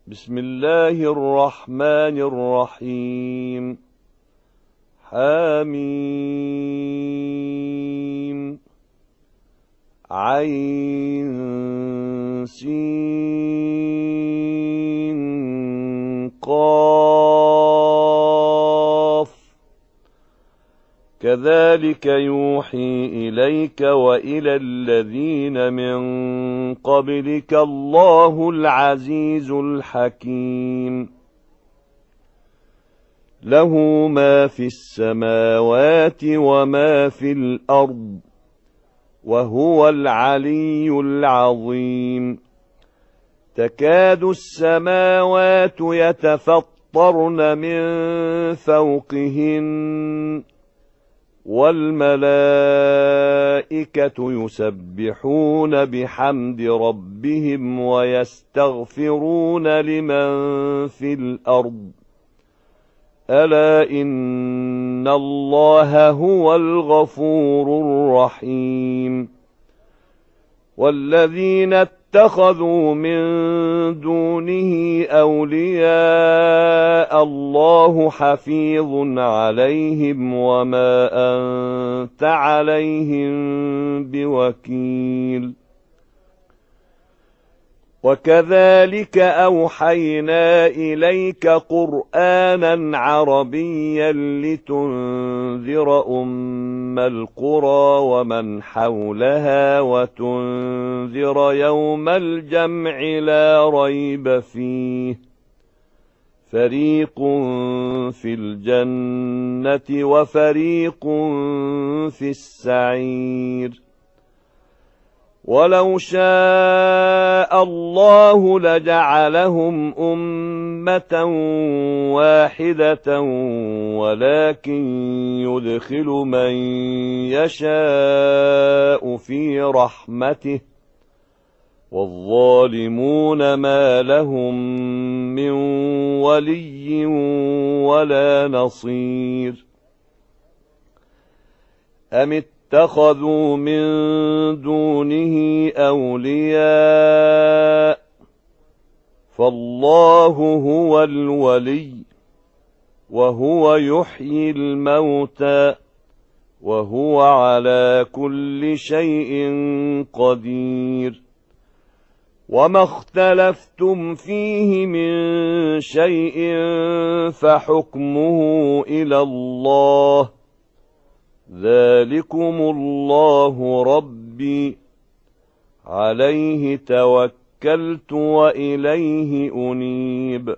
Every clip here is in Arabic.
بسم الله الرحمن الرحيم. حميم عين سين قاف. كذلك يوحي إليك وإلى الذين من قبلك الله العزيز الحكيم. له ما في السماوات وما في الأرض وهو العلي العظيم. تكاد السماوات يتفطرن من فوقهن والملائكة يسبحون بحمد ربهم ويستغفرون لمن في الأرض ألا إن الله هو الغفور الرحيم. والذين اتخذوا من دونه أولياء الله حفيظ عليهم وما أنت عليهم بوكيل. وكذلك أوحينا إليك قرآنا عربيا لتنذر أم القرى ومن حولها وتنذر يوم الجمع لا ريب فيه. فريق في الجنة وفريق في السعير. ولو شاء الله لجعلهم أمة واحدة ولكن يدخل من يشاء في رحمته والظالمون ما لهم من ولي ولا نصير. اتخذوا من دونه أولياء فالله هو الولي وهو يحيي الموتى وهو على كل شيء قدير. وما اختلفتم فيه من شيء فحكمه إلى الله ذلكم الله ربي عليه توكلت وإليه أنيب.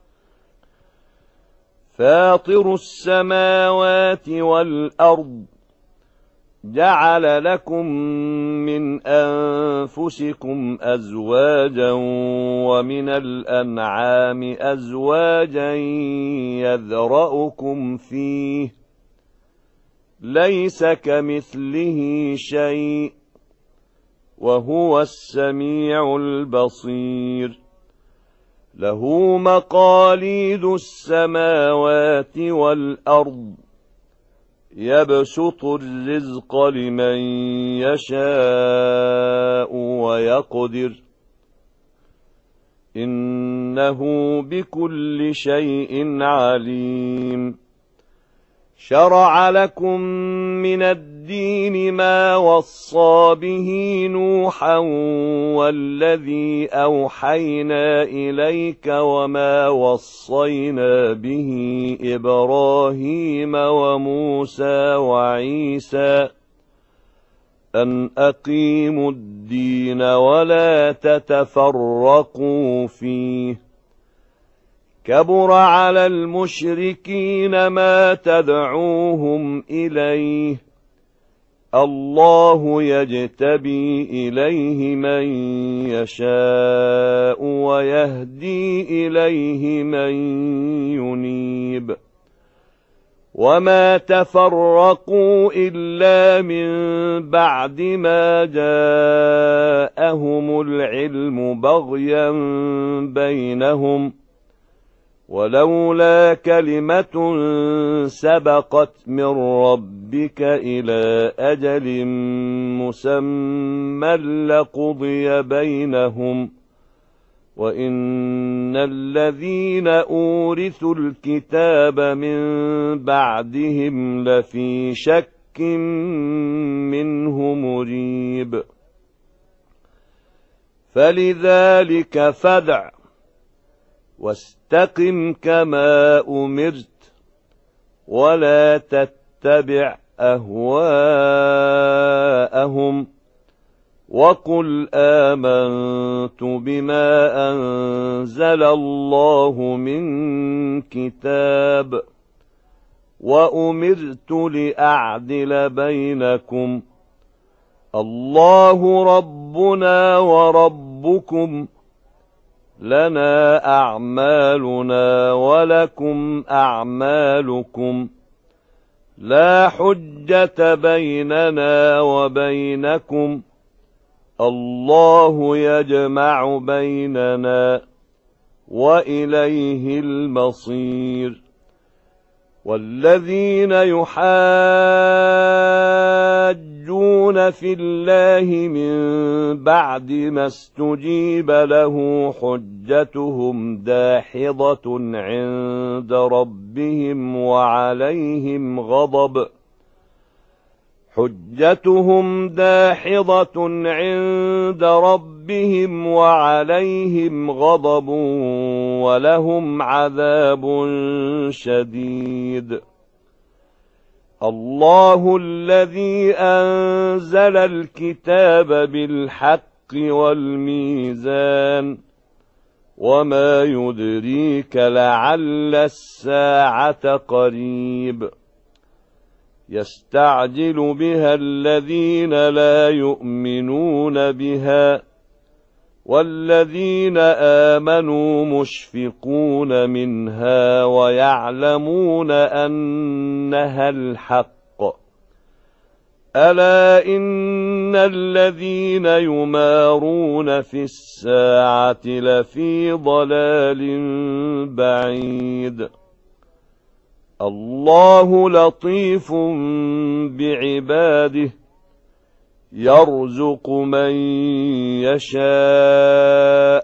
فاطر السماوات والأرض جعل لكم من أنفسكم أزواجا ومن الأنعام أزواجا يذرأكم فيه ليس كمثله شيء وهو السميع البصير. له مقاليد السماوات والأرض يبسط الرزق لمن يشاء ويقدر إنه بكل شيء عليم. شرع لكم من الدين ما وصى به نوحا والذي أوحينا إليك وما وصينا به إبراهيم وموسى وعيسى أن أقيموا الدين ولا تتفرقوا فيه. كبر على المشركين ما تدعوهم إليه الله يجتبي إليه من يشاء ويهدي إليه من ينيب. وما تفرقوا إلا من بعد ما جاءهم العلم بغيا بينهم ولولا كلمة سبقت من ربك إلى أجل مسمى لقضي بينهم وإن إن الذين أورثوا الكتاب من بعدهم لفي شك منه مريب. فلذلك فادع واستقم كما أمرت ولا تتبع أهواءهم وقل آمنت بما أنزل الله من كتاب وأمرت لأعدل بينكم الله ربنا وربكم لنا أعمالنا ولكم أعمالكم لا حجة بيننا وبينكم الله يجمع بيننا وإليه المصير. والذين يحاجون في الله من بعد ما استجيب له حجتهم داحضة عند ربهم وعليهم غضب ولهم عذاب شديد. الله الذي أنزل الكتاب بالحق والميزان وما يدريك لعل الساعة قريب. يستعجل بها الذين لا يؤمنون بها والذين آمنوا مشفقون منها ويعلمون أنها الحق. ألا إن الذين يمارون في الساعة لفي ضلال بعيد. الله لطيف بعباده يرزق من يشاء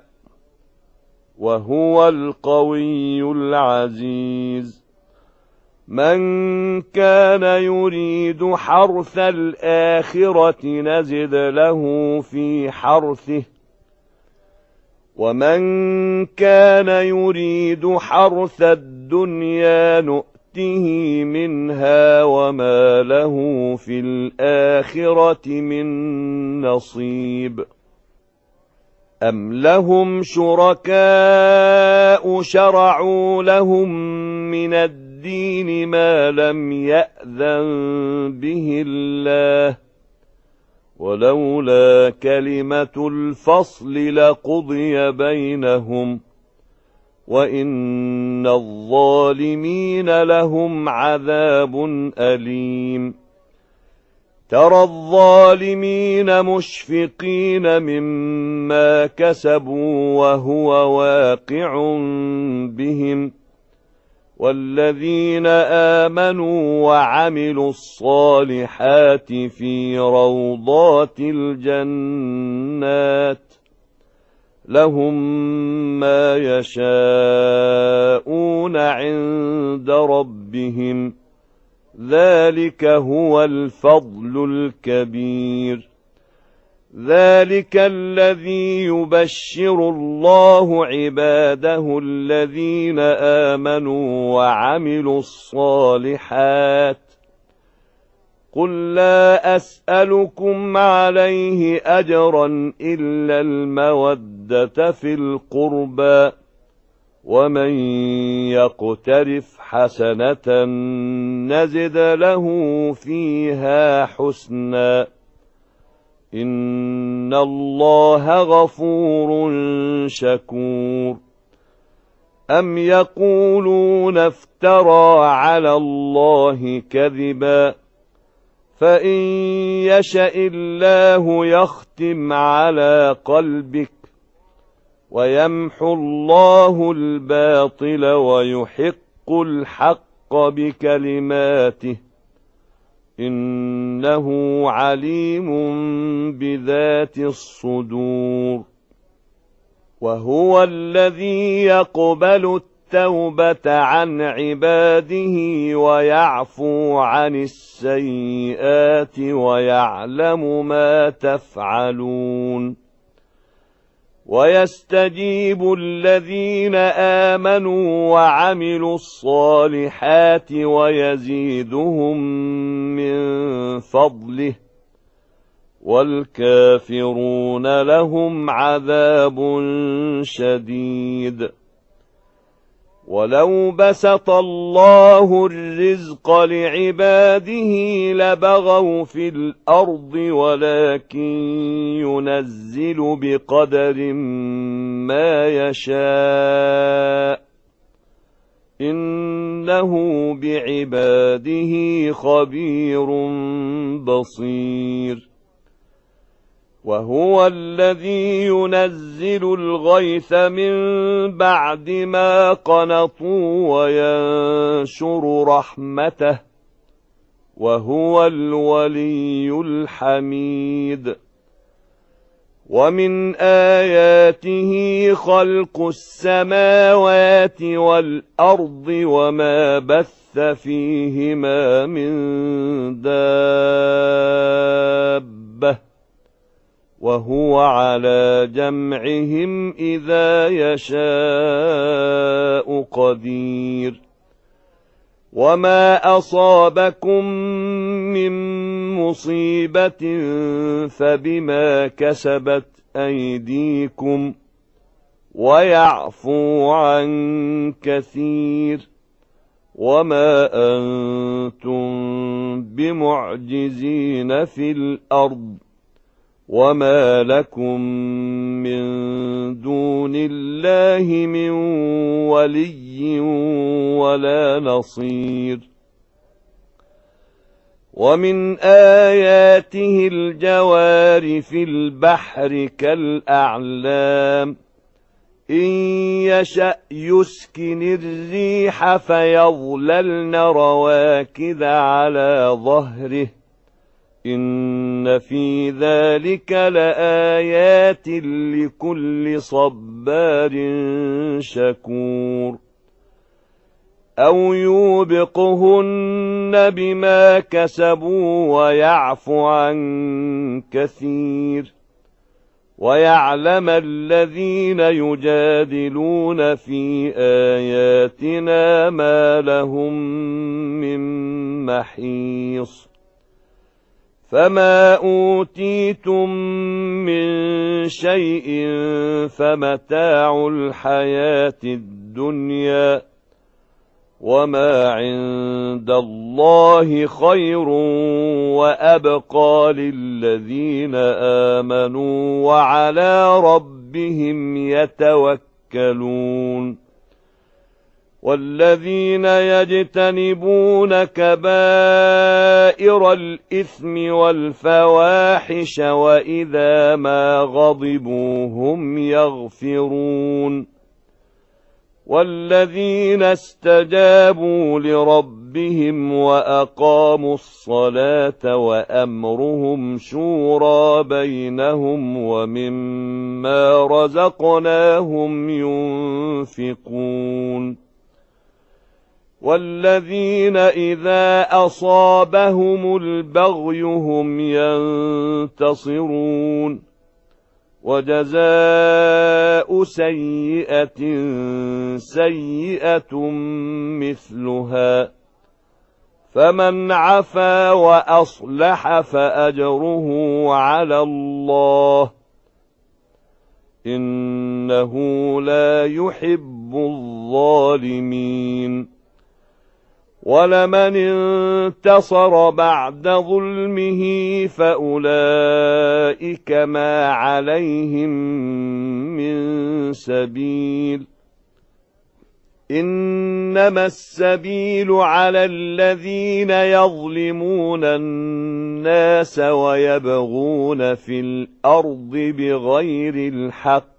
وهو القوي العزيز. من كان يريد حرث الآخرة نزد له في حرثه ومن كان يريد حرث الدنيا نؤته منها وما له في الآخرة من نصيب. أم لهم شركاء شرعوا لهم من الدين ما لم يأذن به الله ولولا كلمة الفصل لقضي بينهم وإن الظالمين لهم عذاب أليم. ترى الظالمين مشفقين مما كسبوا وهو واقع بهم والذين آمنوا وعملوا الصالحات في روضات الجنات لهم ما يشاءون عند ربهم ذلك هو الفضل الكبير. ذلك الذي يبشر الله عباده الذين آمنوا وعملوا الصالحات. قل لا أسألكم عليه أجرا إلا المودة في القربى ومن يقترف حسنة نزد له فيها حسنا إن الله غفور شكور. أم يقولون افترى على الله كذبا فإن يشأ الله يختم على قلبك ويمحو الله الباطل ويحق الحق بكلماته إنه عليم بذات الصدور. وهو الذي يقبل التوبة عن عباده ويعفو عن السيئات ويعلم ما تفعلون ويستجيب الذين آمنوا وعملوا الصالحات ويزيدهم من فضله والكافرون لهم عذاب شديد ولو بسط الله الرزق لعباده لبغوا في الأرض ولكن ينزل بقدر ما يشاء إنه بعباده خبير بصير وهو الذي ينزل الغيث من بعد ما قنطوا وينشر رحمته وهو الولي الحميد ومن آياته خلق السماوات والأرض وما بث فيهما من دابة وهو على جمعهم إذا يشاء قدير وما أصابكم من مصيبة فبما كسبت أيديكم ويعفو عن كثير وما أنتم بمعجزين في الأرض وما لكم من دون الله من ولي ولا نصير ومن آياته الجوار في البحر كالأعلام إن يشأ يسكن الريح فيظللن رواكد على ظهره إن في ذلك لآيات لكل صبار شكور أو يوبقهن بما كسبوا ويعفو عن كثير ويعلم الذين يجادلون في آياتنا ما لهم من محيص فما أوتيتم من شيء فمتاع الحياة الدنيا وما عند الله خير وأبقى للذين آمنوا وعلى ربهم يتوكلون والذين يجتنبون كبائر الإثم والفواحش وإذا ما غضبوا هم يغفرون والذين استجابوا لربهم وأقاموا الصلاة وأمرهم شورى بينهم ومما رزقناهم ينفقون والذين إذا أصابهم البغي هم ينتصرون وجزاء سيئة سيئة مثلها فمن عفا وأصلح فأجره على الله إنه لا يحب الظالمين ولمن انتصر بعد ظلمه فأولئك ما عليهم من سبيل إنما السبيل على الذين يظلمون الناس ويبغون في الأرض بغير الحق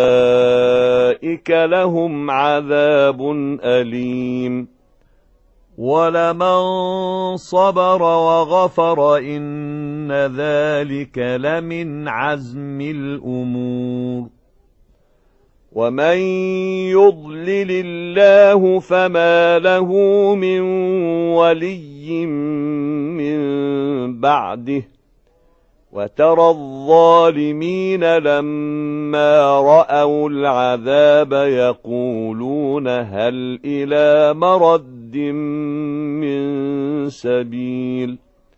أولئك لهم عذاب أليم ولمن صبر وغفر إن ذلك لمن عزم الأمور ومن يضلل الله فما له من ولي من بعده وترى الظالمين لما رأوا العذاب يقولون هل إلى مرد من سبيل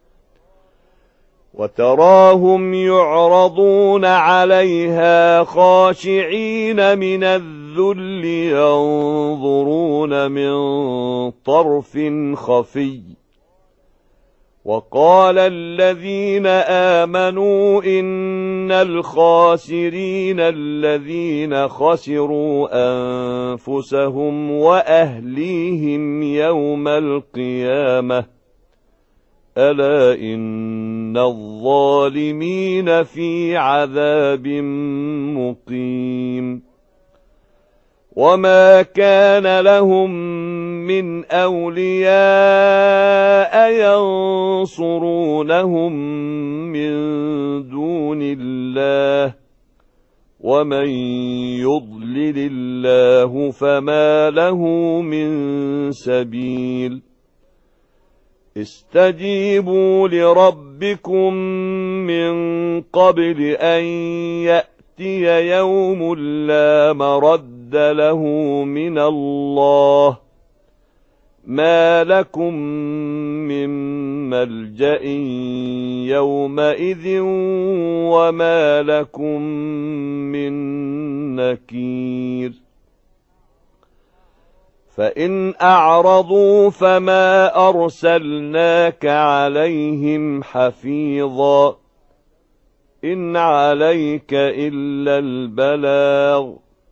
وتراهم يعرضون عليها خاشعين من الذل ينظرون من طرف خفي وقال الذين آمنوا إن الخاسرين الذين خسروا أنفسهم وأهليهم يوم القيامة ألا إن الظالمين في عذاب مقيم وما كان لهم من أولياء ينصرونهم من دون الله ومن يضلل الله فما له من سبيل استجيبوا لربكم من قبل أن يأتي يوم لا مرد له من الله ما لكم من ملجأ يومئذ وما لكم من نكير فإن أعرضوا فما أرسلناك عليهم حفيظا إن عليك إلا البلاغ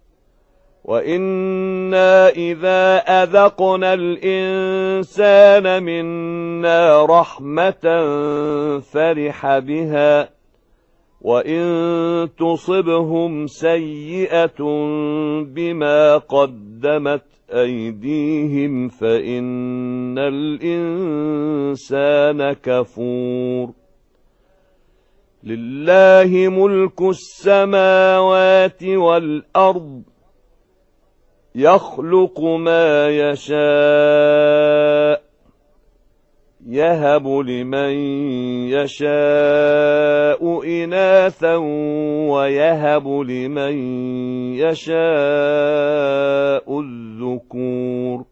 وإنا إذا أذقنا الإنسان منا رحمة فرح بها وإن تصبهم سيئة بما قدمت أيديهم فإن الإنسان كفور لله ملك السماوات والأرض يخلق ما يشاء يهب لمن يشاء إناثا ويهب لمن يشاء الذكور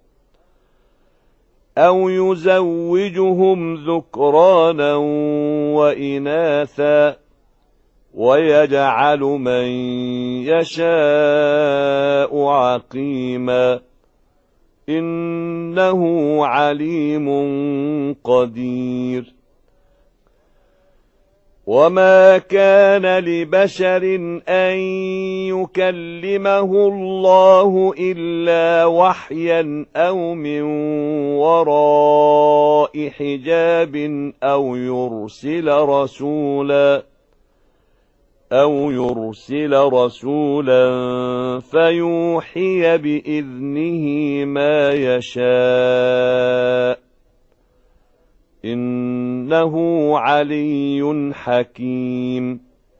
أو يزوجهم ذكرانا وإناثا ويجعل من يشاء عقيما إنه عليم قدير وما كان لبشر أن يكلمه الله إلا وحيا أو من وراء حجاب أو يرسل رسولا فيوحي بإذنه ما يشاء إنه علي حكيم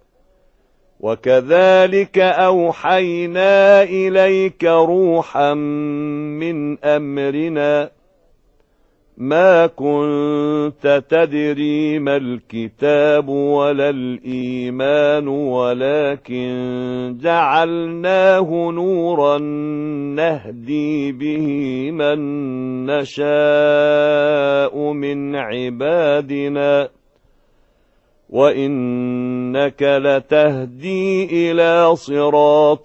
وكذلك أوحينا إليك روحا من أمرنا ما كنت تدري ما الكتاب ولا الإيمان ولكن جعلناه نورا نهدي به من نشاء من عبادنا وإنك لتهدي إلى صراط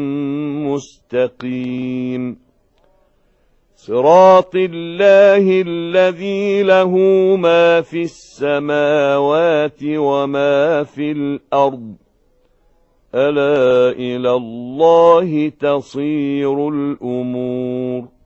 مستقيم صراط الله الذي له ما في السماوات وما في الأرض ألا إلى الله تصير الأمور